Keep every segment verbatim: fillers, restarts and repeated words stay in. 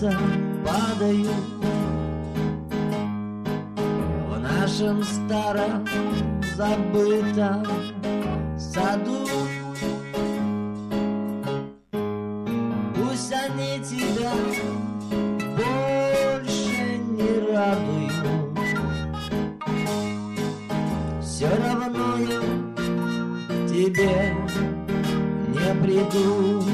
кружатся, падают в нашем старом забытом саду. Пусть они тебя больше не радуют, все равно я к тебе не приду.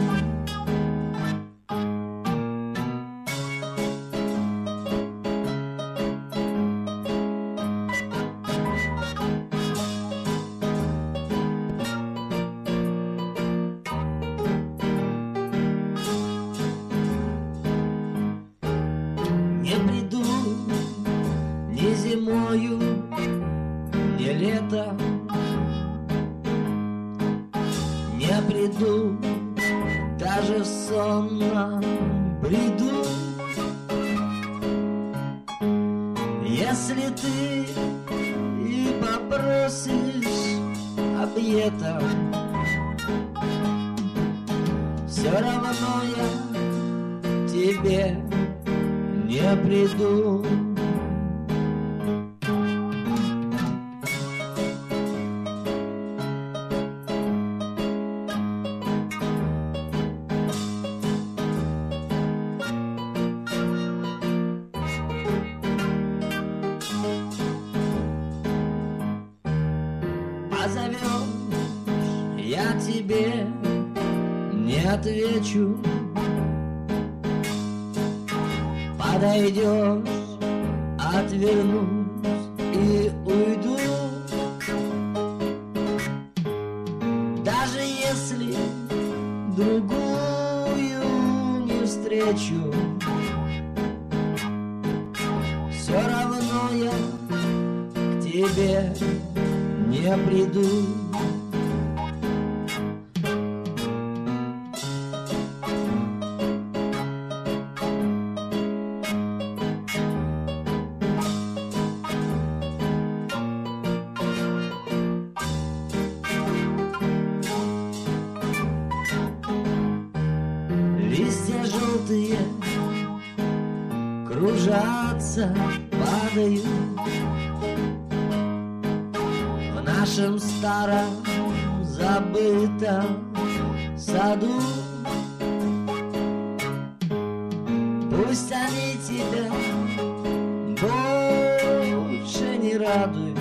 Не приду ни зимою, ни летом, не приду даже в сонном бреду. Если ты и попросишь объедом, все равно я к тебе не приду. Позовешь, я тебе не отвечу. Подойдешь, отвернусь и уйду. Даже если другую не встречу, все равно я к тебе не приду. Листья желтые кружатся, падают в нашем старом забытом саду. Пусть они тебя больше не радуют,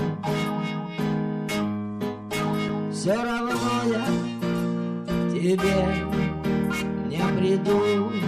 все равно я к тебе не приду.